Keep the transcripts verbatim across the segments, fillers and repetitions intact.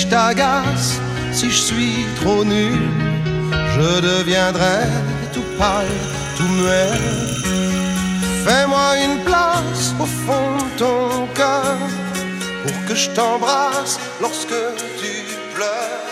t'agace, si je suis trop nul, je deviendrai tout pâle, tout muet. Fais-moi une place au fond de ton cœur pour que je t'embrasse lorsque tu pleures.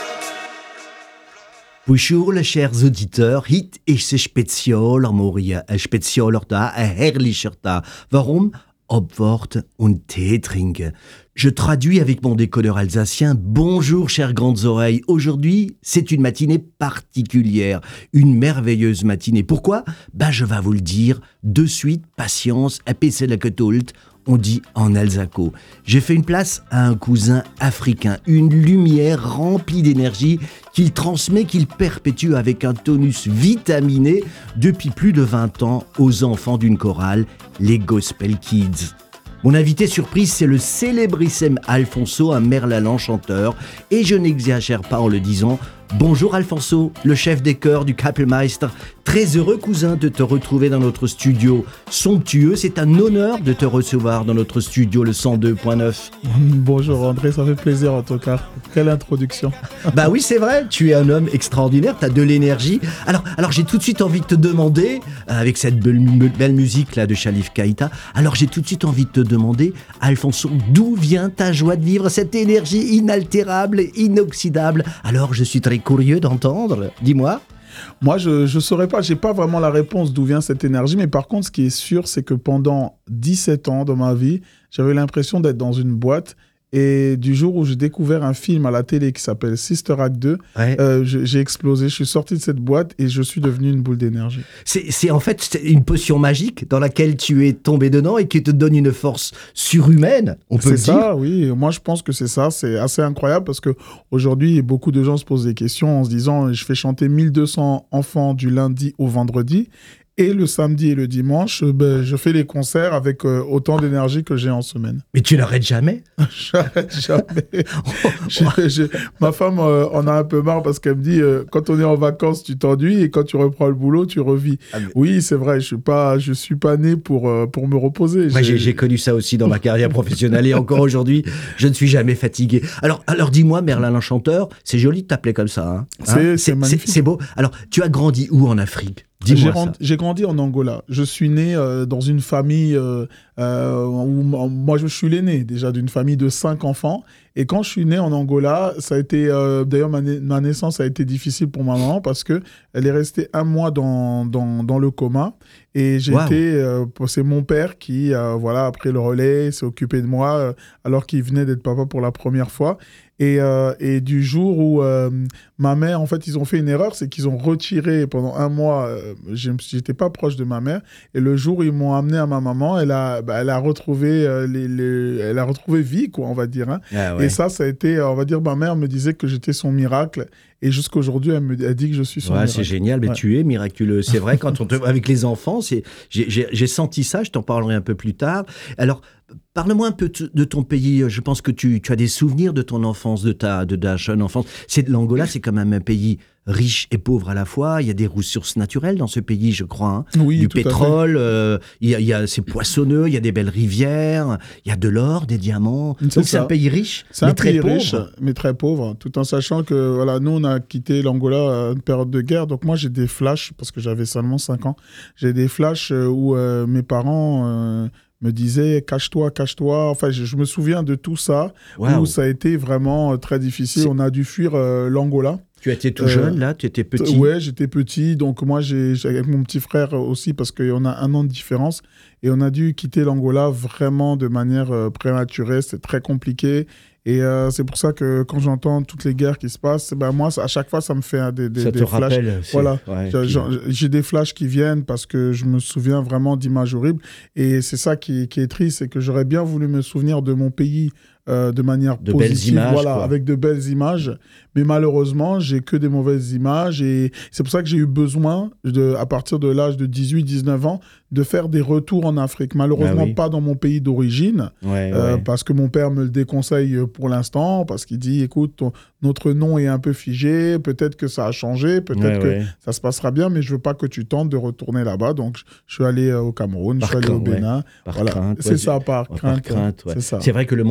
Bonjour, chers auditeurs. Hit ist ein spezieller Morgen, ein spezieller Tag, ein herrlicher Tag. Warum? Obwort und Tee trinken. Je traduis avec mon décodeur alsacien. Bonjour, chères grandes oreilles. Aujourd'hui, c'est une matinée particulière, une merveilleuse matinée. Pourquoi? Ben, je vais vous le dire de suite. Patience, apaiser la Geduld. On dit en alsaco. J'ai fait une place à un cousin africain, une lumière remplie d'énergie qu'il transmet, qu'il perpétue avec un tonus vitaminé depuis plus de vingt ans aux enfants d'une chorale, les Gospel Kids. Mon invité surprise, c'est le célébrissime Alfonso, un merlalan chanteur, et je n'exagère pas en le disant. Bonjour Alfonso, le chef des chœurs du Kapellmeister. Très heureux cousin de te retrouver dans notre studio somptueux. C'est un honneur de te recevoir dans notre studio, le cent deux point neuf. Bonjour André, ça fait plaisir en tout cas. Quelle introduction. Bah oui, c'est vrai, tu es un homme extraordinaire, tu as de l'énergie. Alors, alors j'ai tout de suite envie de te demander, avec cette belle, belle musique là de Salif Keita, alors j'ai tout de suite envie de te demander, Alfonso, d'où vient ta joie de vivre, cette énergie inaltérable, inoxydable? Alors je suis très curieux d'entendre, dis-moi. Moi, je ne saurais pas, je n'ai pas vraiment la réponse d'où vient cette énergie, mais par contre, ce qui est sûr, c'est que pendant dix-sept ans dans ma vie, j'avais l'impression d'être dans une boîte. Et du jour où j'ai découvert un film à la télé qui s'appelle Sister Act deux, ouais. euh, je, j'ai explosé, je suis sorti de cette boîte et je suis devenu une boule d'énergie. C'est, c'est en fait c'est une potion magique dans laquelle tu es tombé dedans et qui te donne une force surhumaine, on peut c'est le dire. C'est ça, oui. Moi, je pense que c'est ça. C'est assez incroyable parce qu'aujourd'hui, beaucoup de gens se posent des questions en se disant « Je fais chanter mille deux cents enfants du lundi au vendredi ». Et le samedi et le dimanche, ben, je fais les concerts avec euh, autant d'énergie que j'ai en semaine. Mais tu n'arrêtes jamais? J'arrête jamais. j'ai, j'ai... Ma femme euh, en a un peu marre parce qu'elle me dit euh, quand on est en vacances, tu t'ennuies et quand tu reprends le boulot, tu revis. Ah, mais... Oui, c'est vrai, je suis pas, je suis pas né pour, euh, pour me reposer. Moi, j'ai... J'ai, j'ai connu ça aussi dans ma carrière professionnelle et encore aujourd'hui, je ne suis jamais fatigué. Alors, alors dis-moi, Merlin chanteur, c'est joli de t'appeler comme ça. Hein c'est, hein c'est, c'est magnifique. C'est, c'est beau. Alors, tu as grandi où en Afrique? Dis-moi j'ai, ça. rend, j'ai grandi en Angola. Je suis né euh, dans une famille euh, euh, où moi je suis l'aîné déjà d'une famille de cinq enfants. Et quand je suis né en Angola, ça a été euh, d'ailleurs ma, na- ma naissance a été difficile pour ma maman parce que elle est restée un mois dans dans, dans le coma. Et j'ai wow. été, euh, c'est mon père qui euh, voilà a pris le relais, s'est occupé de moi euh, alors qu'il venait d'être papa pour la première fois. Et, euh, et du jour où euh, ma mère, en fait, ils ont fait une erreur, c'est qu'ils ont retiré pendant un mois, euh, je n'étais pas proche de ma mère, et le jour où ils m'ont amené à ma maman, elle a, bah, elle a retrouvé euh, les, les, elle a retrouvé vie, quoi, on va dire. Hein. Ah ouais. Et ça, ça a été, on va dire, ma mère me disait que j'étais son miracle. Et jusqu'à aujourd'hui, elle me elle dit que je suis son ouais, miracle. C'est génial, mais ouais. Tu es miraculeux. C'est vrai, quand on te... avec les enfants, c'est... J'ai, j'ai, j'ai senti ça, je t'en parlerai un peu plus tard. Alors, parle-moi un peu de ton pays. Je pense que tu, tu as des souvenirs de ton enfance, de ta, de ta jeune enfance. C'est, L'Angola, c'est quand même un pays riche et pauvre à la fois. Il y a des ressources naturelles dans ce pays, je crois. Hein. Oui, du tout pétrole, euh, il, y a, il y a, c'est poissonneux, il y a des belles rivières, il y a de l'or, des diamants. C'est Donc ça. C'est un pays riche, c'est mais un très pays pauvre. riche, mais très pauvre. Tout en sachant que voilà, nous, on a quitté l'Angola à une période de guerre. Donc moi, j'ai des flashs, parce que j'avais seulement cinq ans. J'ai des flashs où euh, mes parents... Euh, me disait cache-toi, cache-toi. Enfin, je, je me souviens de tout ça, wow. où ça a été vraiment euh, très difficile. C'est... On a dû fuir euh, l'Angola. Tu étais tout euh, jeune, là? Tu étais petit? Ouais, j'étais petit. Donc, moi, j'ai, j'ai, avec mon petit frère aussi, parce qu'on a un an de différence. Et on a dû quitter l'Angola vraiment de manière euh, prématurée. C'était très compliqué. Et euh, c'est pour ça que quand j'entends toutes les guerres qui se passent, ben moi, à chaque fois, ça me fait des, des, ça des te flashs. Rappelle, voilà. Ouais, j'ai, puis... j'ai des flashs qui viennent parce que je me souviens vraiment d'images horribles. Et c'est ça qui, qui est triste, c'est que j'aurais bien voulu me souvenir de mon pays euh, de manière de positive, belles images, voilà, quoi. Avec de belles images. Mais malheureusement, j'ai que des mauvaises images. Et c'est pour ça que j'ai eu besoin, de, à partir de l'âge de dix-huit dix-neuf ans, de faire des retours en Afrique. Malheureusement, ah oui. pas dans mon pays d'origine, ouais, euh, ouais. parce que mon père me le déconseille pour l'instant, parce qu'il dit, écoute, ton, notre nom est un peu figé, peut-être que ça a changé, peut-être ouais, que ouais. ça se passera bien, mais je veux pas que tu tentes de retourner là-bas. Donc, je suis allé au Cameroun, par je suis allé au Bénin. Ouais. Par voilà. crainte. C'est ouais, ça, par ouais, crainte. Par crainte ouais. C'est ça. C'est vrai que le monde est fou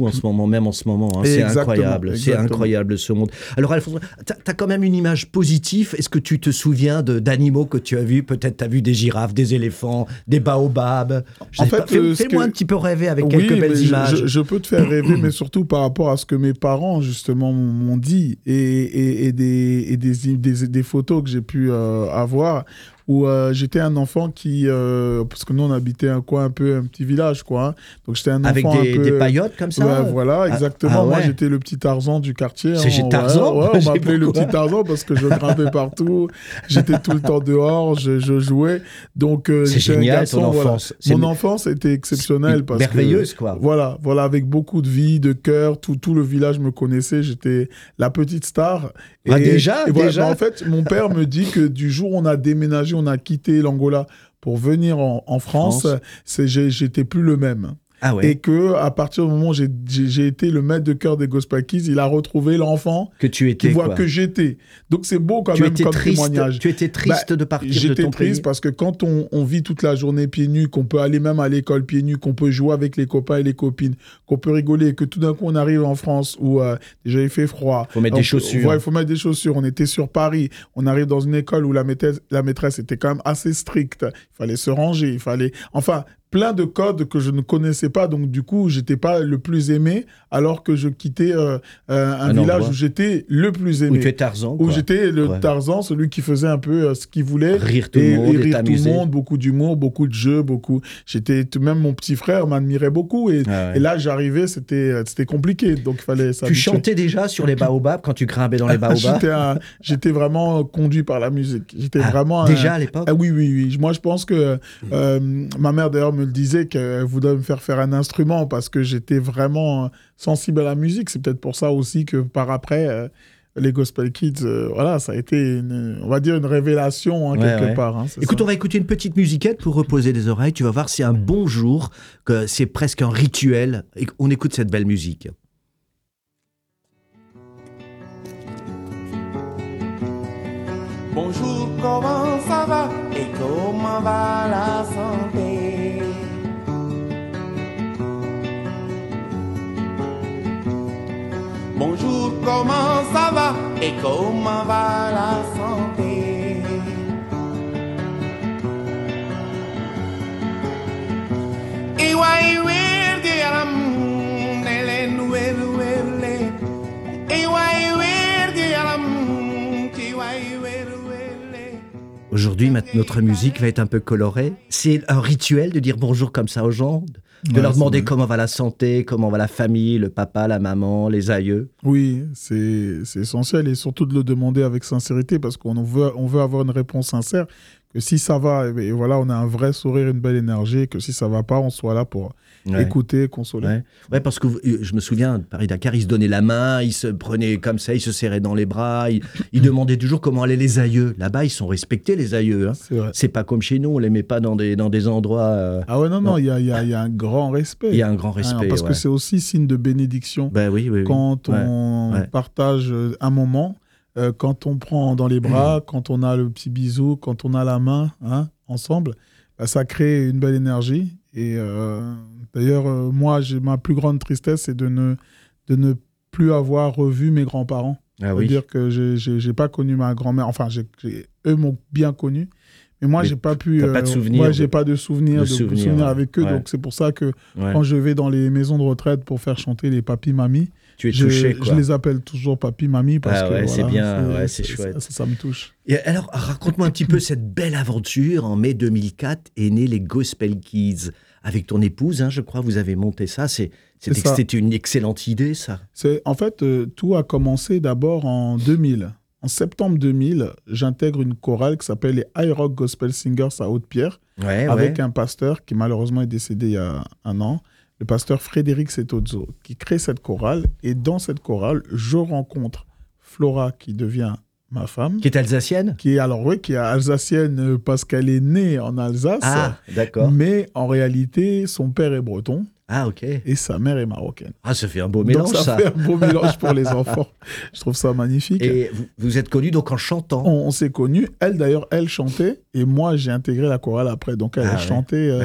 partout en ce moment, même en ce moment. Hein. C'est Exactement, incroyable, c'est exactement. incroyable ce monde. Alors Alphonse, tu as quand même une image positive. Est-ce que tu te souviens de, d'animaux que tu as vus? Peut-être tu as vu des girafes, des éléphants, des baobabs. Je En sais fait, pas. Fais, euh, ce fais-moi que- un petit peu rêver avec Oui, quelques mais belles je- images. Je, je peux te faire rêver, mais surtout par rapport à ce que mes parents, justement, m'ont dit et, et, et, des, et des, des, des photos que j'ai pu euh, avoir où euh, j'étais un enfant qui... euh, parce que nous, on habitait un coin un peu, un petit village, quoi. Hein. Donc, j'étais un Avec enfant des, un peu... des paillotes comme ça. Ouais, voilà, Ah, exactement. ah Moi, ouais. j'étais le petit Tarzan du quartier. C'est hein. chez Tarzan. Ouais, ouais, on Je sais m'appelait le pourquoi. petit Tarzan parce que je grimpais partout. J'étais tout le temps dehors, je, je jouais. Donc, euh, C'est j'étais un génial, garçon, ton voilà. enfance. C'est Mon une- enfance était exceptionnelle une- parce merveilleuse, que... quoi. Voilà, voilà, avec beaucoup de vie, de cœur. Tout, tout le village me connaissait. J'étais la petite star. Ah, déjà, et voilà, déjà bah, en fait, mon père me dit que du jour où on a déménagé, on a quitté l'Angola pour venir en, en France, France. c'est, j'ai- j'étais plus le même. Ah ouais. Et que à partir du moment où j'ai, j'ai, j'ai été le maître de cœur des Gospel Kids, il a retrouvé l'enfant Que tu qui étais voit quoi. que j'étais. Donc c'est beau quand tu même étais comme triste. témoignage. Tu étais triste Bah, de partir de J'étais ton triste pays. parce que quand on, on vit toute la journée pieds nus, qu'on peut aller même à l'école pieds nus, qu'on peut jouer avec les copains et les copines, qu'on peut rigoler, et que tout d'un coup on arrive en France où euh, déjà il fait froid. Faut mettre On des peut- chaussures. Ouais, il faut mettre des chaussures. On était sur Paris. On arrive dans une école où la maîtresse, la maîtresse était quand même assez stricte. Il fallait se ranger. Il fallait, enfin, plein de codes que je ne connaissais pas. Donc du coup, j'étais pas le plus aimé, alors que je quittais euh, euh, un, Un village endroit. où j'étais le plus Où aimé. tu es Tarzan. Où quoi. j'étais le Ouais. Tarzan, celui qui faisait un peu euh, ce qu'il voulait. Rire tout et, le monde et et rire tout le t'amuser. monde, beaucoup d'humour, beaucoup de jeux, beaucoup. J'étais tout même mon petit frère m'admirait beaucoup et, Ah ouais. et là j'arrivais, c'était c'était compliqué, donc il fallait Tu s'habituer. chantais déjà sur les baobabs quand tu grimpais dans les baobabs. J'étais un- j'étais vraiment conduit par la musique. J'étais Ah, vraiment un- déjà à l'époque. Ah oui, oui, oui. Moi, je pense que euh, ma mère, d'ailleurs, me le disait qu'elle voudrait me faire faire un instrument parce que j'étais vraiment euh, sensible à la musique. C'est peut-être pour ça aussi que par après, euh, les Gospel Kids, euh, voilà, ça a été, une, on va dire, une révélation hein, Ouais, quelque ouais. part. hein, c'est Écoute, ça. on va écouter une petite musiquette pour reposer les oreilles. Tu vas voir, c'est un bon jour, que c'est presque un rituel. Et on écoute cette belle musique. Bonjour, comment ça va et comment va la santé? Bonjour, comment ça va et comment va la santé? Aujourd'hui, ma- notre musique va être un peu colorée. C'est un rituel de dire bonjour comme ça aux gens, de Ouais, leur c'est demander vrai. comment va la santé, comment va la famille, le papa, la maman, les aïeux. Oui, c'est c'est essentiel et surtout de le demander avec sincérité parce qu'on veut, on veut avoir une réponse sincère. Que si ça va, et, et voilà, on a un vrai sourire, une belle énergie. Et que si ça va pas, on soit là pour Ouais. écouter, consoler. Ouais. Ouais, parce que euh, je me souviens, de Paris-Dakar, ils se donnaient la main, ils se prenaient comme ça, ils se serraient dans les bras, ils, ils demandaient toujours comment allaient les aïeux. Là-bas, ils sont respectés, les aïeux. Hein. C'est vrai. C'est pas comme chez nous, on les met pas dans des, dans des endroits... euh, Ah ouais, non, non, Non. il y a, il y a- il y a un grand respect. Il y a un grand Ah, respect. parce ouais. que c'est aussi signe de bénédiction. Ben oui, oui, oui. Quand Ouais. on ouais. partage euh, un moment, euh, quand on prend dans les bras, quand on a le petit bisou, quand on a la main hein, ensemble, bah, ça crée une belle énergie. Et euh, d'ailleurs, euh, moi, j'ai, ma plus grande tristesse, c'est de ne, de ne plus avoir revu mes grands-parents. Ah oui. C'est-à-dire que j'ai, j'ai, j'ai pas connu ma grand-mère. Enfin, j'ai, j'ai- eux m'ont bien connu. Mais moi, Mais j'ai pas pu. t'as pas de souvenir Moi, de- j'ai pas de souvenir, de de, souvenir, souvenir ouais. avec eux. Ouais. Donc, c'est pour ça que Ouais. quand je vais dans les maisons de retraite pour faire chanter les papis mamies, Tu es je, touché, quoi. je les appelle toujours papy mamie parce Ah que ouais, voilà, c'est bien, ouais, c'est chouette. Ça, ça me touche. Et alors, raconte-moi un petit peu cette belle aventure. En mai deux mille quatre est né les Gospel Kids. Avec ton épouse, hein, je crois, vous avez monté ça. C'est, c'était, C'est ça. c'était une excellente idée, ça. C'est en fait euh, tout a commencé d'abord en deux mille. En septembre deux mille, j'intègre une chorale qui s'appelle les High Rock Gospel Singers à Haute-Pierre Ouais, avec ouais. un pasteur qui malheureusement est décédé il y a un an, le pasteur Frédéric Setozzo, qui crée cette chorale. Et dans cette chorale, je rencontre Flora qui devient ma femme. Qui est alsacienne? Qui est alors oui, qui est alsacienne euh, parce qu'elle est née en Alsace, Ah, d'accord. mais en réalité son père est breton Ah, ok. et sa mère est marocaine. Ah, ça fait un beau mélange, donc ça, ça. fait un beau mélange pour les enfants. Je trouve ça magnifique. Et vous, vous êtes connus donc en chantant. On, on s'est connus. Elle d'ailleurs, elle chantait et moi j'ai intégré la chorale après. Donc elle Ah a ouais, chanté euh, D'accord.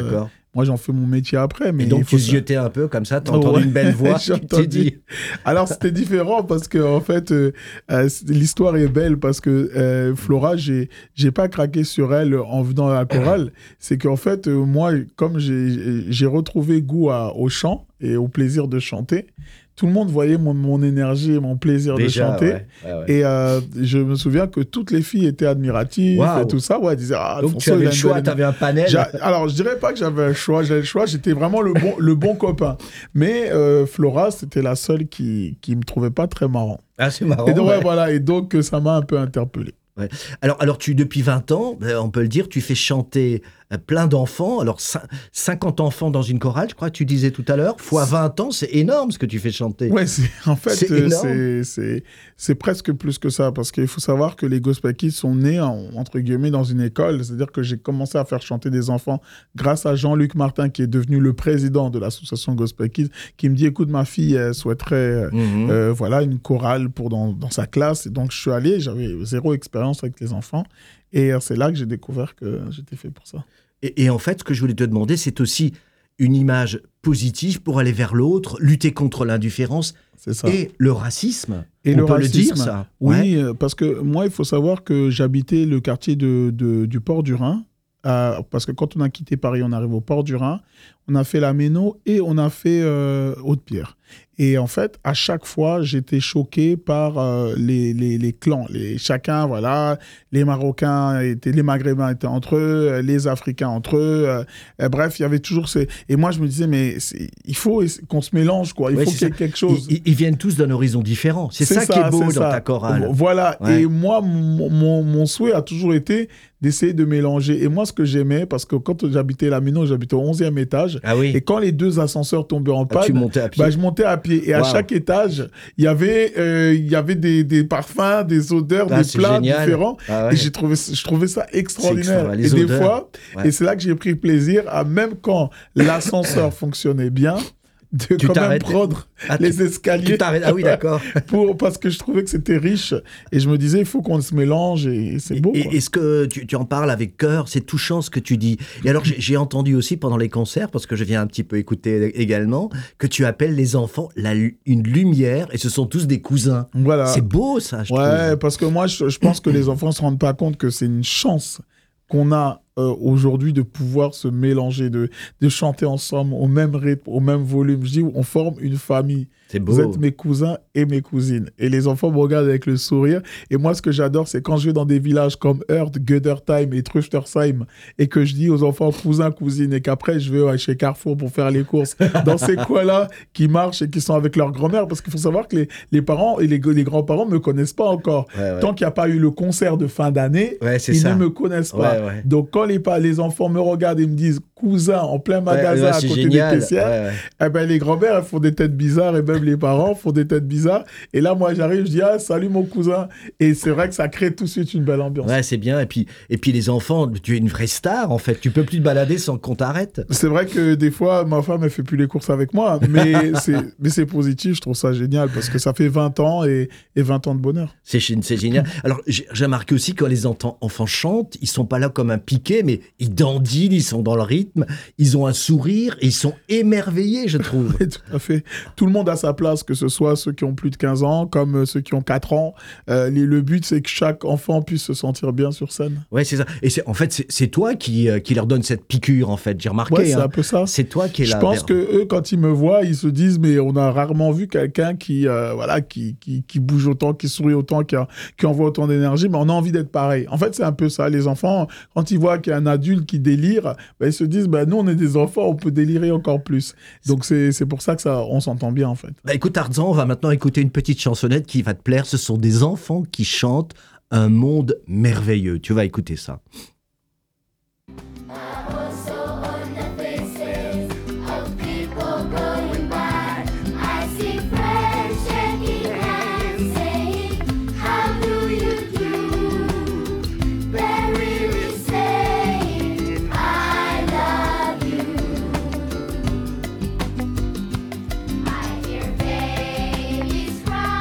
Moi, j'en fais mon métier après. Mais Et donc, il faut tu ça- ziotais un peu comme ça, t'as Oh, entendu ouais. une belle voix, J'ai tu t'es entendu. dit... Alors, c'était différent parce que, en fait, euh, euh, c- l'histoire est belle parce que euh, Flora, j'ai, j'ai pas craqué sur elle en venant à la chorale. C'est qu'en fait, euh, moi, comme j'ai, j'ai retrouvé goût à- au chant et au plaisir de chanter, tout le monde voyait mon, mon énergie et mon plaisir Déjà, de chanter. ouais, ouais, ouais. Et euh, je me souviens que toutes les filles étaient admiratives Waouh. et tout ça. Ouais, elles disaient, ah, Donc, Alfonso, tu avais il a le une choix, belle tu avais un panel. J'a- Alors, je dirais pas que j'avais un choix, j'avais le choix, j'étais vraiment le bon, le bon copain. Mais euh, Flora, c'était la seule qui, qui me trouvait pas très marrant. Ah, c'est marrant. et donc, ouais, ouais. voilà, et donc euh, ça m'a un peu interpellé. Ouais. Alors, alors tu, depuis vingt ans, euh, on peut le dire, tu fais chanter euh, plein d'enfants. Alors, cin- cinquante enfants dans une chorale, je crois que tu disais tout à l'heure. Fois vingt ans, c'est énorme ce que tu fais chanter. Ouais, c'est, en fait, C'est euh, énorme. c'est, c'est, c'est presque plus que ça, parce qu'il faut savoir que les Gospel Kids sont nés, en- entre guillemets, dans une école. C'est-à-dire que j'ai commencé à faire chanter des enfants grâce à Jean-Luc Martin, qui est devenu le président de l'association Gospel Kids, qui me dit, écoute, ma fille, elle souhaiterait euh, Mhm. euh, voilà, une chorale pour dans, dans sa classe. Et donc, je suis allé, j'avais zéro expérience avec les enfants. Et euh, c'est là que j'ai découvert que j'étais fait pour ça. Et, et en fait, ce que je voulais te demander, c'est aussi une image positive pour aller vers l'autre, lutter contre l'indifférence C'est ça. et le racisme. Et on le peut racisme, le dire, ça. Oui, Ouais. euh, parce que moi, il faut savoir que j'habitais le quartier de, de- du Port du Rhin. euh, parce que quand on a quitté Paris, on arrive au Port du Rhin. On a fait la Méno et on a fait euh, Haute-Pierre. Et en fait, à chaque fois, j'étais choqué par euh, les, les, les clans. Les, chacun, voilà, les Marocains, étaient, les Maghrébins étaient entre eux, les Africains entre eux. euh, euh, bref, il y avait toujours ces... Et moi, je me disais, mais c'est- il faut qu'on se mélange, quoi. Il Ouais, faut c'est qu'il y ait ça. quelque chose. Ils, ils- ils viennent tous d'un horizon différent. C'est ça, qui est beau c'est dans ça. ta chorale. Voilà. Ouais. Et moi, mon, mon, mon souhait a toujours été d'essayer de mélanger. Et moi, ce que j'aimais, parce que quand j'habitais la Méno, j'habitais au onzième étage. Ah oui. Et quand les deux ascenseurs tombaient en Ah, panne, tu montais à pied. bah, je montais à pied. Et à Wow. chaque étage, il y avait, euh, il y avait des, des parfums, des odeurs, Ah, des c'est plats génial. différents. Ah ouais. Et j'ai trouvé, je trouvais ça extraordinaire. extra- Et les des odeurs. fois, Ouais. et c'est là que j'ai pris plaisir à, même quand l'ascenseur fonctionnait bien, de Tu quand même t'arrêtes. prendre Ah, tu- les Tu escaliers. t'arrêtes. Ah oui, d'accord. Pour, parce que je trouvais que c'était riche. Et je me disais, il faut qu'on se mélange et c'est beau. Et- quoi. Est-ce que tu, tu en parles avec cœur? C'est touchant ce que tu dis. Et alors, j'ai j'ai entendu aussi pendant les concerts, parce que je viens un petit peu écouter également, que tu appelles les enfants la, lu- une lumière, et ce sont tous des cousins. Voilà. C'est beau, ça, je Ouais, trouve. parce que moi, je, je pense que les enfants ne se rendent pas compte que c'est une chance qu'on a euh, aujourd'hui de pouvoir se mélanger, de, de chanter ensemble au même rythme, au même volume. Je dis, on forme une famille. C'est Vous beau. êtes mes cousins et mes cousines. Et les enfants me regardent avec le sourire. Et moi, ce que j'adore, c'est quand je vais dans des villages comme Heurt, Gödersheim et Trüchtersheim et que je dis aux enfants cousins, cousines et qu'après, je vais chez Carrefour pour faire les courses dans ces coins-là qui marchent et qui sont avec leur grand-mère. Parce qu'il faut savoir que les, les parents et les, les grands-parents ne me connaissent pas encore. Ouais, ouais. Tant qu'il n'y a pas eu le concert de fin d'année, Ouais, c'est ils ça. ne me connaissent pas. Ouais, ouais. Donc, quand les, pa- les enfants me regardent et me disent cousin en plein magasin Ouais, ouais, à c'est côté génial. des caissières, Ouais, ouais. eh ben, les grands-mères, elles font des têtes bizarres et même les parents font des têtes bizarres. Et là, moi, j'arrive, je dis, ah, salut mon cousin. Et c'est vrai que ça crée tout de suite une belle ambiance. Ouais, c'est bien. Et puis, et puis les enfants, tu es une vraie star, en fait. Tu peux plus te balader sans qu'on t'arrête. C'est vrai que des fois, ma femme, elle fait plus les courses avec moi, mais c'est, mais c'est positif, je trouve ça génial parce que ça fait vingt ans et, et vingt ans de bonheur. C'est gé- c'est génial. Alors, j'ai j'ai remarqué aussi que quand les enten- enfants chantent, ils sont pas là comme un piquet, mais ils dandinent, ils sont dans le rythme, ils ont un sourire et ils sont émerveillés, je trouve. Oui, tout à fait. Tout le monde a sa place, que ce soit ceux qui ont plus de quinze ans, comme euh, ceux qui ont quatre ans. Euh, les- le but, c'est que chaque enfant puisse se sentir bien sur scène. Ouais, c'est ça. Et c'est, en fait, c'est, c'est toi qui, euh, qui leur donne cette piqûre, en fait. J'ai remarqué. Ouais, c'est hein. un peu ça. C'est toi qui es Je là. pense vers- que eux, quand ils me voient, ils se disent, mais on a rarement vu quelqu'un qui, euh, voilà, qui, qui, qui bouge autant, qui sourit autant, qui, a- qui envoie autant d'énergie, mais on a envie d'être pareil. En fait, c'est un peu ça. Les enfants, quand ils voient qu'il y a un adulte qui délire, ben, ils se disent, ben, nous, on est des enfants, on peut délirer encore plus. Donc, c'est, c'est pour ça que ça, on s'entend bien, en fait. Bah, écoute, Tarzan, on va maintenant écouter une petite chansonnette qui va te plaire. Ce sont des enfants qui chantent un monde merveilleux. Tu vas écouter ça.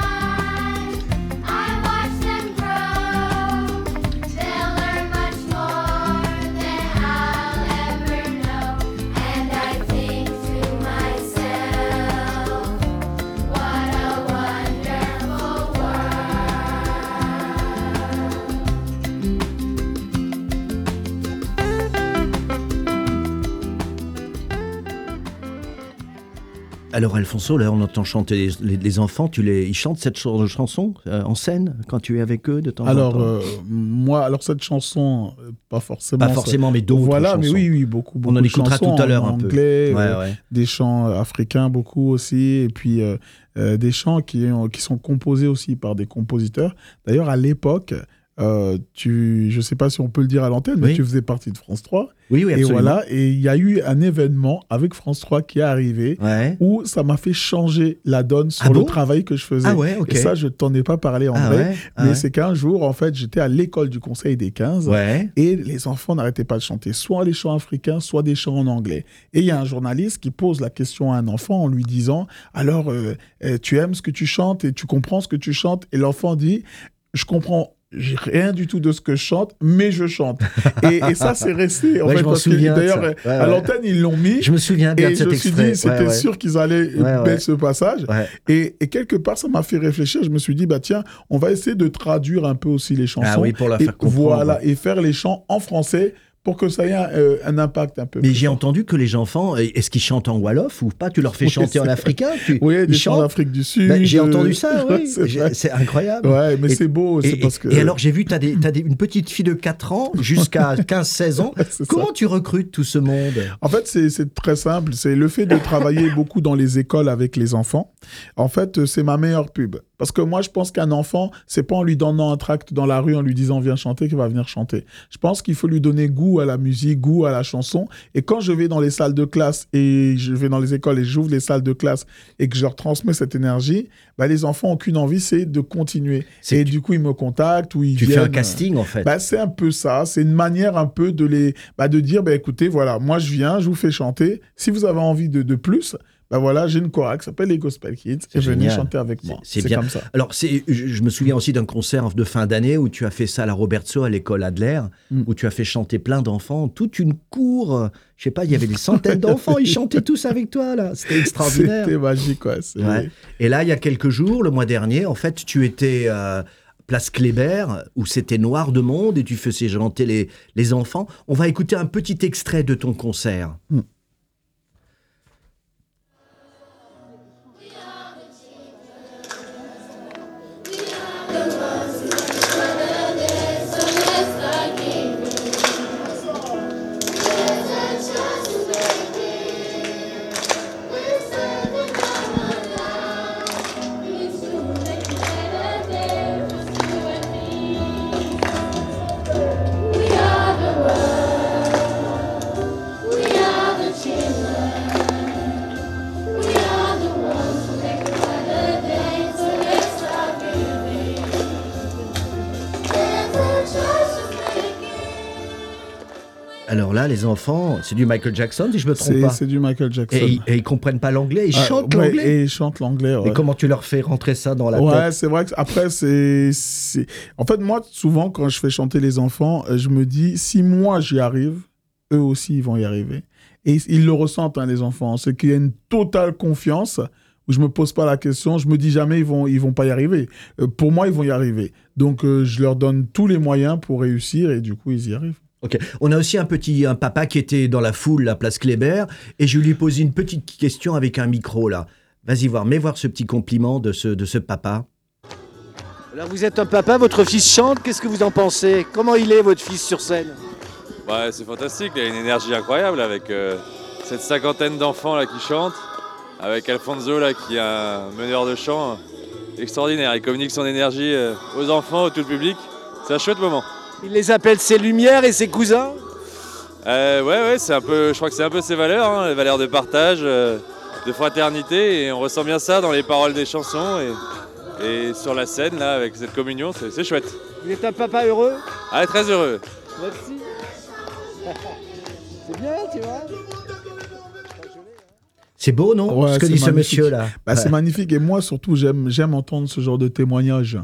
They'll learn much more. Alors Alfonso, là on entend chanter les, les, les enfants, tu les, ils chantent cette ch- chanson euh, en scène quand tu es avec eux de temps alors, en temps euh, moi, alors cette chanson, euh, pas forcément. Pas forcément, mais d'autres Voilà, chansons. mais oui, oui, beaucoup, beaucoup On en de écoutera chansons tout à l'heure en un peu. anglais, Ouais, euh, ouais. des chants euh, africains beaucoup aussi, et puis euh, euh, des chants qui, ont- qui sont composés aussi par des compositeurs. D'ailleurs, à l'époque, euh, tu, je ne sais pas si on peut le dire à l'antenne, mais Oui. tu faisais partie de France trois. Oui, oui, Et absolument. voilà, et il y a eu un événement avec France trois qui est arrivé, Ouais. où ça m'a fait changer la donne sur Ah le bon travail que je faisais. Ah ouais, ok. Et ça, je t'en ai pas parlé en Ah vrai, ouais, ah mais ouais. c'est qu'un jour, en fait, j'étais à l'école du Conseil des quinze, Ouais. et les enfants n'arrêtaient pas de chanter soit les chants africains, soit des chants en anglais. Et il y a un journaliste qui pose la question à un enfant en lui disant « Alors, euh, euh, tu aimes ce que tu chantes et tu comprends ce que tu chantes ?» Et l'enfant dit « Je comprends j'ai rien du tout de ce que je chante, mais je chante. » Et, et ça, c'est resté. En Ouais, fait, je m'en parce que souviens de d'ailleurs, ça. Ouais, à ouais. l'antenne, ils l'ont mis. Je me souviens bien Et de cet je me suis extrait. dit, c'était Ouais, ouais. sûr qu'ils allaient Ouais, mettre ouais. ce passage. Ouais. Et, et quelque part, ça m'a fait réfléchir. Je me suis dit, bah tiens, on va essayer de traduire un peu aussi les chansons. Ah oui, pour la et faire comprendre. Voilà, et faire les chants en français pour que ça ait un, euh, un impact un peu. Mais plus j'ai fort. entendu que les enfants, est-ce qu'ils chantent en Wolof ou pas? Tu leur fais Oui, chanter en c'est- africain? Tu... Oui, ils des chants chantent d'Afrique du Sud. Ben, j'ai euh, entendu ça, oui. c'est J'ai- vrai. C'est incroyable. Ouais, mais Et- c'est beau, Et, c'est parce que. et alors, j'ai vu, tu as, une petite fille de quatre ans jusqu'à quinze seize ans. Ouais, c'est Comment ça. tu recrutes tout ce monde? En fait, c'est c'est très simple. C'est le fait de travailler beaucoup dans les écoles avec les enfants. En fait, euh, c'est ma meilleure pub. Parce que moi, je pense qu'un enfant, c'est pas en lui donnant un tract dans la rue, en lui disant viens chanter, qu'il va venir chanter. Je pense qu'il faut lui donner goût à la musique, goût à la chanson. Et quand je vais dans les salles de classe et je vais dans les écoles et j'ouvre les salles de classe et que je leur transmets cette énergie, bah, les enfants n'ont qu'une envie, c'est de continuer. C'est Et que du coup, ils me contactent ou ils Tu viennent. fais un casting, en fait. Bah, c'est un peu ça. C'est une manière un peu de les, bah, de dire, bah, écoutez, voilà, moi je viens, je vous fais chanter. Si vous avez envie de, de plus, bah voilà, j'ai une chorale qui s'appelle les Gospel Kids C'est et venez génial. chanter avec moi. C'est- c'est bien. comme ça. Alors, c'est, je, je me souviens aussi d'un concert de fin d'année où tu as fait ça à la Robertso, à l'école Adler, Mm. où tu as fait chanter plein d'enfants, toute une cour. euh, Je sais pas, il y avait des centaines d'enfants, ils chantaient tous avec toi, là. C'était extraordinaire. C'était magique, ouais. c'est- Ouais. Et là, il y a quelques jours, le mois dernier, en fait, tu étais euh, place Kléber, où c'était noir de monde et tu faisais chanter les, les enfants. On va écouter un petit extrait de ton concert. Mm. Alors là, les enfants, c'est du Michael Jackson, si je me trompe C'est pas. c'est du Michael Jackson. Et, ils- et ils comprennent pas l'anglais, ils Ah, chantent ouais, l'anglais. Et ils chantent l'anglais, ouais. Et comment tu leur fais rentrer ça dans la Ouais, tête? c'est vrai que après, c'est, c'est. En fait, moi, souvent, quand je fais chanter les enfants, euh, je me dis, si moi j'y arrive, eux aussi, ils vont y arriver. Et ils le ressentent, hein, les enfants. C'est qu'il y a une totale confiance où je me pose pas la question. Je me dis jamais, ils vont, ils vont pas y arriver. Euh, pour moi, ils vont y arriver. Donc, euh, je leur donne tous les moyens pour réussir et du coup, ils y arrivent. Ok. On a aussi un petit un papa qui était dans la foule, la place Kléber, et je lui ai posé une petite question avec un micro là. Vas-y voir, mets voir ce petit compliment de ce, de ce papa. Alors vous êtes un papa, votre fils chante, qu'est-ce que vous en pensez? Comment il est votre fils sur scène? Ouais, c'est fantastique, il a une énergie incroyable avec euh, cette cinquantaine d'enfants là qui chantent, avec Alfonso là qui est un meneur de chant euh, extraordinaire. Il communique son énergie euh, aux enfants, au tout le public. C'est un chouette moment. Il les appelle ses lumières et ses cousins? Euh, ouais, ouais, c'est un peu, je crois que c'est un peu ses valeurs, hein, les valeurs de partage, euh, de fraternité, et on ressent bien ça dans les paroles des chansons et, et sur la scène là avec cette communion, c'est, c'est chouette. Vous êtes un papa heureux? Ah, très heureux. Merci. C'est bien, tu vois? C'est beau, non? Ouais, Ce que c'est dit ce magnifique. monsieur là. Bah, Ouais. C'est magnifique. Et moi, surtout, j'aime, j'aime entendre ce genre de témoignages.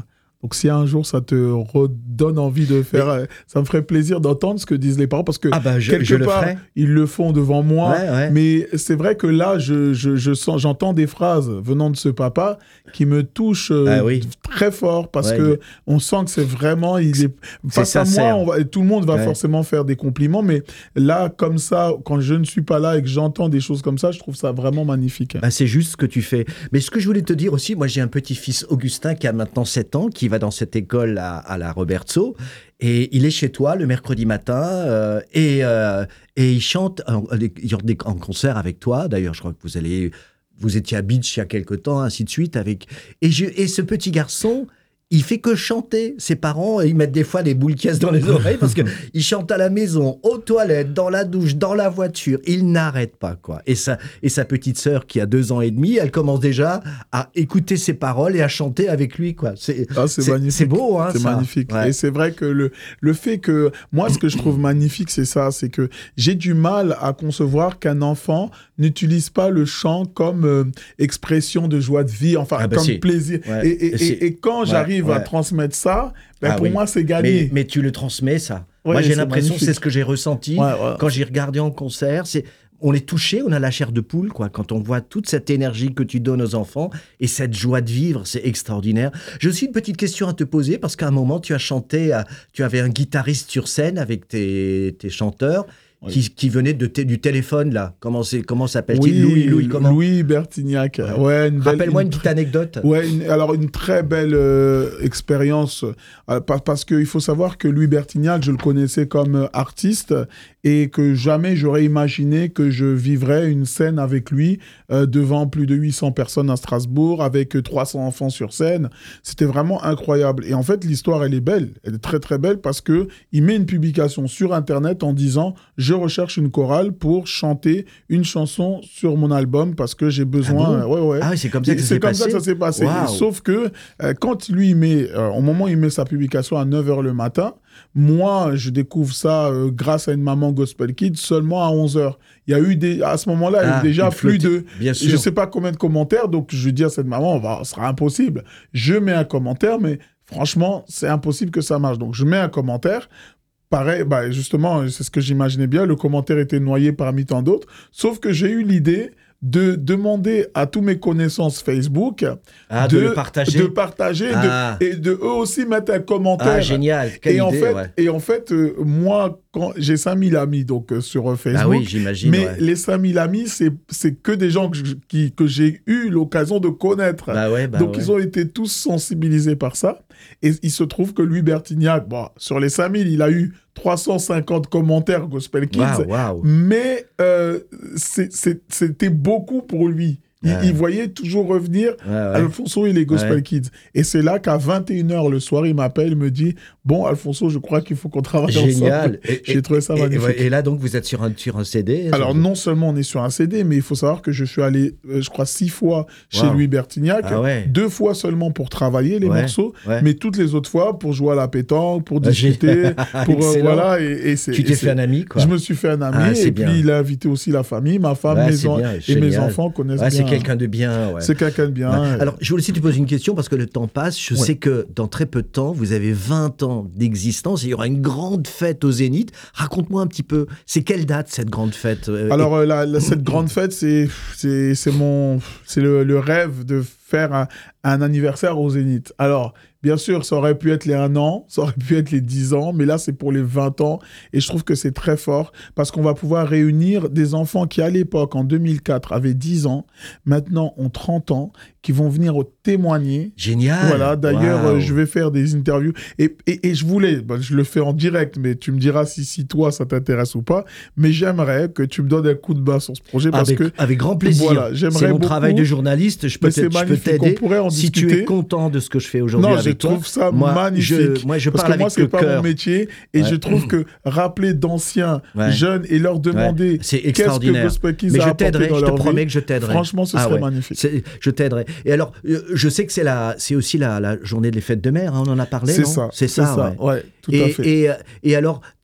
Donc, si un jour ça te redonne envie de faire, euh, ça me ferait plaisir d'entendre ce que disent les parents, parce que Ah bah, je, quelque je le part, ferai. ils le font devant moi. Ouais, ouais. Mais c'est vrai que là, je, je, je sens, j'entends des phrases venant de ce papa qui me touchent euh, Ah oui. très fort, parce Ouais, que il- on sent que c'est vraiment, il est face à sincère. moi, on va, tout le monde va Ouais. forcément faire des compliments, mais là, comme ça, quand je ne suis pas là et que j'entends des choses comme ça, je trouve ça vraiment magnifique. Bah, c'est juste ce que tu fais. Mais ce que je voulais te dire aussi, moi j'ai un petit-fils Augustin qui a maintenant sept ans, qui va dans cette école à, à la Robertso, et il est chez toi le mercredi matin, euh, et, euh, et il chante en, en concert avec toi. D'ailleurs, je crois que vous allez, vous étiez à Beach il y a quelque temps, ainsi de suite. Avec... Et, je, et ce petit garçon, il fait que chanter. Ses parents, ils mettent des fois des boules caisses dans les oreilles parce qu'il chante à la maison, aux toilettes, dans la douche, dans la voiture. Il n'arrête pas, quoi. Et sa, et sa petite sœur, qui a deux ans et demi, elle commence déjà à écouter ses paroles et à chanter avec lui, quoi. C'est, Ah, c'est c'est, magnifique. c'est beau, hein, C'est ça. magnifique. Ouais. Et c'est vrai que le, le fait que... Moi, ce que je trouve magnifique, c'est ça. C'est que j'ai du mal à concevoir qu'un enfant n'utilise pas le chant comme euh, expression de joie de vie, enfin, Ah bah comme si. plaisir. Ouais. Et, et, C'est- et, et quand ouais, j'arrive à ouais. transmettre ça, ben, Ah pour oui. moi, c'est Mais, gagné. mais tu le transmets, ça. Ouais, Moi, j'ai c'est l'impression, magnifique. c'est ce que j'ai ressenti Ouais, ouais. quand j'ai regardé en concert. C'est, on est touché, on a la chair de poule, quoi. Quand on voit toute cette énergie que tu donnes aux enfants et cette joie de vivre, c'est extraordinaire. J'ai aussi une petite question à te poser parce qu'à un moment, tu as chanté, à- tu avais un guitariste sur scène avec tes, tes chanteurs. Oui. Qui, qui venait de t- du téléphone, là. Comment, c'est, comment s'appelle-t-il? Oui, Louis, Louis, comment? Louis Bertignac. Ouais. Ouais, une belle- Rappelle-moi une, une petite anecdote. Ouais, une- alors une très belle euh, expérience, euh, pa- parce qu'il faut savoir que Louis Bertignac, je le connaissais comme euh, artiste, et que jamais j'aurais imaginé que je vivrais une scène avec lui euh, devant plus de huit cents personnes à Strasbourg, avec euh, trois cents enfants sur scène. C'était vraiment incroyable. Et en fait, l'histoire, elle est belle. Elle est très, très belle parce que il met une publication sur Internet en disant « Je recherche une chorale pour chanter une chanson sur mon album parce que j'ai besoin... Ah bon ouais, ouais. Ah oui, c'est comme ça que ça C'est s'est comme passé. ça que ça s'est passé. Waouh. Sauf que euh, quand lui il met, euh, au moment où il met sa publication à neuf heures le matin, moi je découvre ça euh, grâce à une maman Gospel Kids seulement à onze heures. Il y a eu des, à ce moment-là, il y a Ah, eu déjà il plus flottait. de, Bien sûr. je sais pas combien de commentaires, donc je dis à cette maman, bah, ce sera impossible. Je mets un commentaire, mais franchement, c'est impossible que ça marche. Donc je mets un commentaire. Pareil, bah, justement, c'est ce que j'imaginais bien. Le commentaire était noyé parmi tant d'autres. Sauf que j'ai eu l'idée de demander à tous mes connaissances Facebook Ah, de, le partager. de partager Ah. de- et de eux aussi mettre un commentaire. Ah, génial. Quelle Et en idée, fait, ouais. et en fait euh, moi, quand j'ai cinq mille amis donc, euh, sur euh, Facebook, Ah oui, j'imagine. mais ouais. les cinq mille amis, c'est, c'est que des gens que, je- qui, que j'ai eu l'occasion de connaître. Bah ouais, bah donc ouais. ils ont été tous sensibilisés par ça. Et il se trouve que Louis Bertignac, bon, sur les cinq mille, il a eu trois cent cinquante commentaires Gospel Kids. Waouh, waouh. Mais euh, c'est- c'est- c'était beaucoup pour lui. Il, Ouais. il voyait toujours revenir Ouais, ouais. Alfonso et les Gospel Ouais. Kids. Et c'est là qu'à vingt et une heures le soir, il m'appelle, il me dit « Bon, Alfonso, je crois qu'il faut qu'on travaille Génial. ensemble. » J'ai trouvé ça et, magnifique. et, et là, donc, vous êtes sur un, sur un C D. Alors, non seulement on est sur un C D, mais il faut savoir que je suis allé, euh, je crois, six fois chez Wow. Louis Bertignac. Ah ouais. Deux fois seulement pour travailler les Ouais, morceaux, ouais. mais toutes les autres fois pour jouer à la pétanque, pour Ah, discuter, pour... euh, Excellent. voilà, et, et c'est, Tu et t'es c'est- fait un ami, quoi. Je me suis fait un ami, Ah, c'est et bien. puis il a invité aussi la famille, ma femme, Ouais, mes c'est en- bien, et mes génial. enfants connaissent Ouais, bien. c'est quelqu'un de bien. Ouais. C'est quelqu'un de bien. Ouais. euh, Alors, je voulais aussi te poser une question parce que le temps passe. Je Ouais. sais que dans très peu de temps, vous avez vingt ans d'existence et il y aura une grande fête au Zénith. Raconte-moi un petit peu, c'est quelle date cette grande fête euh, Alors, euh, la- la- cette grande fête, c'est, c'est, c'est, mon, c'est le, le rêve de faire un, un anniversaire au Zénith. Alors, bien sûr, ça aurait pu être les un an, ça aurait pu être les dix ans, mais là, c'est pour les vingt ans. Et je trouve que c'est très fort parce qu'on va pouvoir réunir des enfants qui, à l'époque, en deux mille quatre, avaient dix ans, maintenant ont trente ans, qui vont venir témoigner. Génial. Voilà, d'ailleurs, Waouh. euh, je vais faire des interviews. Et, et, et je voulais, bah, je le fais en direct, mais tu me diras si, si toi, ça t'intéresse ou pas. Mais j'aimerais que tu me donnes un coup de main sur ce projet parce avec, que avec grand plaisir. voilà, j'aimerais c'est mon beaucoup. travail de journaliste. Je peux, Mais t'aider- c'est je peux magnifique, t'aider. on pourrait en si tu discuter. es content de ce que je fais aujourd'hui Non, avec je toi, trouve ça moi, magnifique. Je, moi, je parce parle que moi, avec c'est le pas cœur. mon métier. Et Ouais. je trouve que rappeler d'anciens Ouais. jeunes et leur demander Ouais, c'est qu'est-ce que extraordinaire. Gospel Kids Mais a je apporté t'aiderai, dans je te leur promets vie, que je t'aiderai. franchement, ce Ah serait ouais. magnifique. C'est- Je t'aiderai. Et alors, euh, je sais que c'est la, c'est aussi la, la journée des fêtes de mer. Hein, on en a parlé, C'est non ça. C'est ça. ouais. Ouais, tout et, à fait. Et, euh, et alors,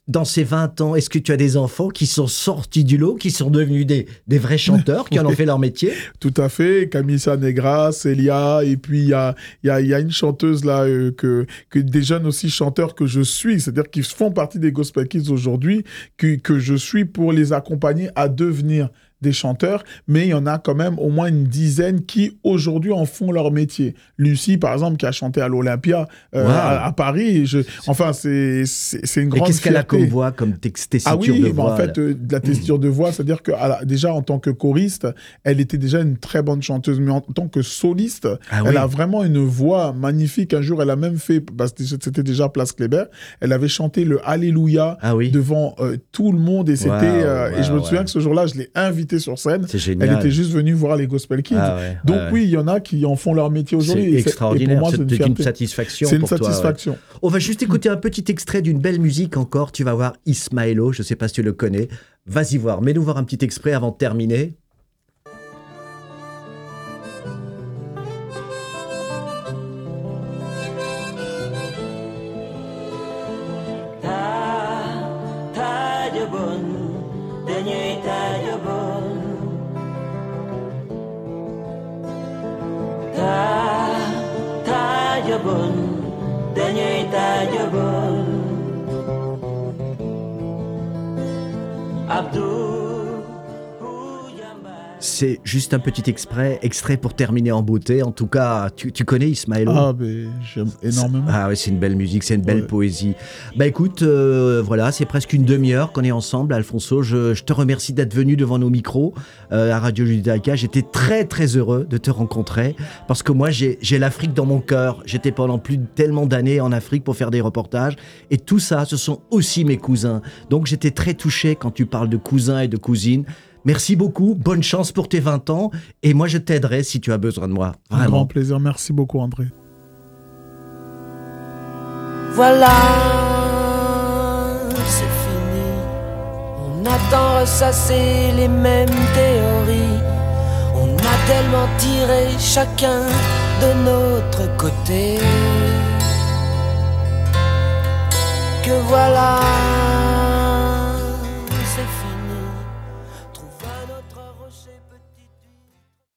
dans ces vingt ans, est-ce que tu as des enfants qui sont sortis du lot, qui sont devenus des, des vrais chanteurs, qui en ont fait leur métier? Tout à fait. Camisa Negra, Célia, et puis il y a, y, a, y a une chanteuse là, euh, que, que des jeunes aussi chanteurs que je suis, c'est-à-dire qui font partie des Gospel Kids aujourd'hui, que, que je suis pour les accompagner à devenir des chanteurs, mais il y en a quand même au moins une dizaine qui aujourd'hui en font leur métier. Lucie, par exemple, qui a chanté à l'Olympia euh, wow. à, à Paris. Je, enfin, c'est, c'est, c'est une grande fierté. Et qu'est-ce qu'elle a comme voix, comme tessiture ah oui, de bah voix? En fait, euh, de la tessiture de voix, c'est-à-dire que la, déjà en tant que choriste, elle était déjà une très bonne chanteuse, mais en tant que soliste, ah elle oui. a vraiment une voix magnifique. Un jour, elle a même fait, bah, c'était déjà Place Kléber, elle avait chanté le Alléluia ah oui. devant euh, tout le monde, et c'était, wow, euh, wow, et je me souviens wow. que ce jour-là, je l'ai invitée sur scène. C'est génial. Elle était juste venue voir les Gospel Kids. Ah ouais, Donc ouais. oui, il y en a qui en font leur métier aujourd'hui. C'est extraordinaire. Et pour moi, c'est, c'est une, une satisfaction. C'est une pour satisfaction. Toi, ouais. On va juste écouter un petit extrait d'une belle musique encore. Tu vas voir Ismaëlo. Je ne sais pas si tu le connais. Vas-y voir. Mets-nous voir un petit extrait avant de terminer. C'est juste un petit extrait, extrait pour terminer en beauté. En tout cas, tu, tu connais Ismaëlo? Ah, ben, j'aime énormément. Ah oui, c'est une belle musique, c'est une belle ouais. poésie. Bah écoute, euh, voilà, c'est presque une demi-heure qu'on est ensemble, Alfonso. Je, je te remercie d'être venu devant nos micros euh, à Radio Judaïka. J'étais très très heureux de te rencontrer parce que moi, j'ai, j'ai l'Afrique dans mon cœur. J'étais pendant plus de tellement d'années en Afrique pour faire des reportages. Et tout ça, ce sont aussi mes cousins. Donc j'étais très touché quand tu parles de cousins et de cousines. Merci beaucoup, bonne chance pour tes vingt ans et moi je t'aiderai si tu as besoin de moi. Vraiment. Un grand plaisir, merci beaucoup André. Voilà, c'est fini. On a tant ressassé les mêmes théories. On a tellement tiré chacun de notre côté que voilà.